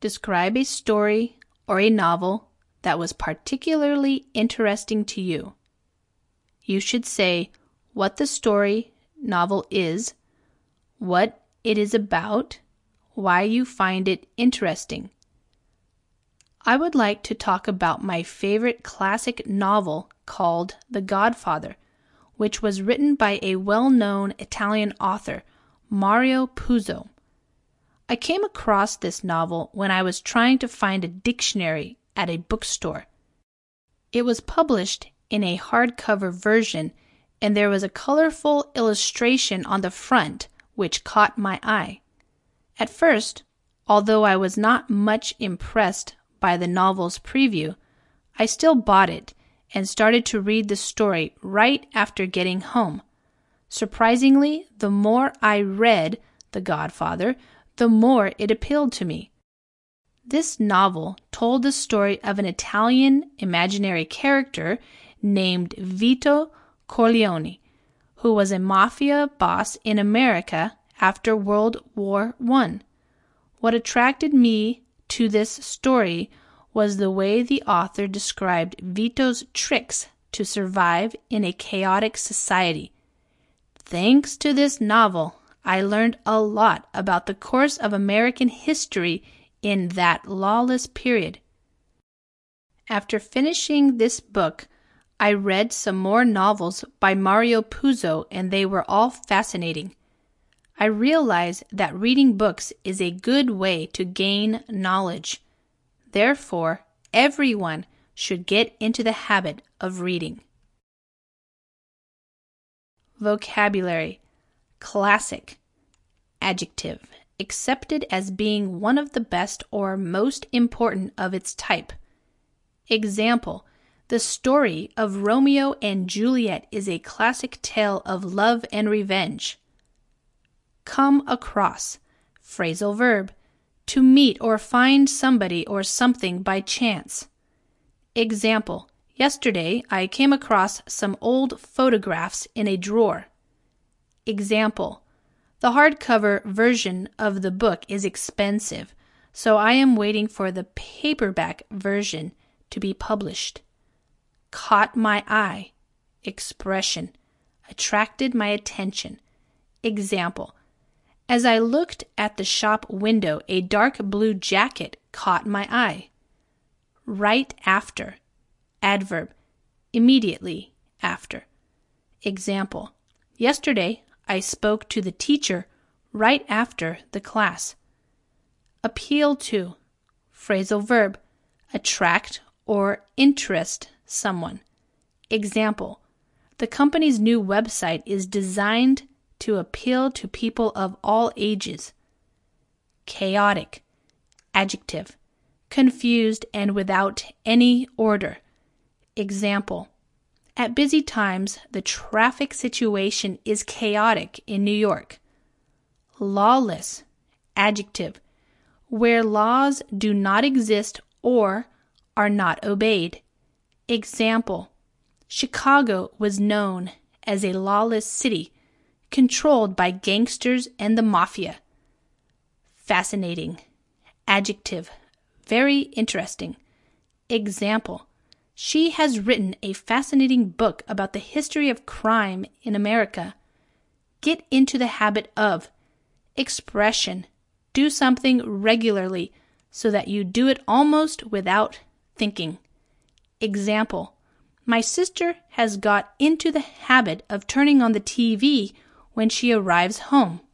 Describe a story or a novel that was particularly interesting to you. You should say what the story, novel is, what it is about, why you find it interesting. I would like to talk about my favorite classic novel called The Godfather, which was written by a well-known Italian author, Mario Puzo. I came across this novel when I was trying to find a dictionary at a bookstore. It was published in a hardcover version, and there was a colorful illustration on the front which caught my eye. At first, although I was not much impressed by the novel's preview, I still bought it and started to read the story right after getting home. Surprisingly, the more I read The Godfather, the more it appealed to me. This novel told the story of an Italian imaginary character named Vito Corleone, who was a mafia boss in America after World War I. What attracted me to this story was the way the author described Vito's tricks to survive in a chaotic society. Thanks to this novel, I learned a lot about the course of American history in that lawless period. After finishing this book, I read some more novels by Mario Puzo, and they were all fascinating. I realized that reading books is a good way to gain knowledge. Therefore, everyone should get into the habit of reading. Vocabulary. Classic. Adjective. Accepted as being one of the best or most important of its type. Example. The story of Romeo and Juliet is a classic tale of love and revenge. Come across. Phrasal verb. To meet or find somebody or something by chance. Example. Yesterday, I came across some old photographs in a drawer. Example. The hardcover version of the book is expensive, so I am waiting for the paperback version to be published. Caught my eye. Expression. Attracted my attention. Example. As I looked at the shop window, a dark blue jacket caught my eye. Right after. Adverb. Immediately after. Example. Yesterday, I spoke to the teacher right after the class. Appeal to. Phrasal verb. Attract or interest someone. Example. The company's new website is designed to appeal to people of all ages. Chaotic. Adjective. Confused and without any order. Example. At busy times, the traffic situation is chaotic in New York. Lawless. Adjective. Where laws do not exist or are not obeyed. Example. Chicago was known as a lawless city, controlled by gangsters and the mafia. Fascinating. Adjective. Very interesting. Example. She has written a fascinating book about the history of crime in America. Get into the habit of. Expression. Do something regularly so that you do it almost without thinking. Example. My sister has got into the habit of turning on the TV when she arrives home.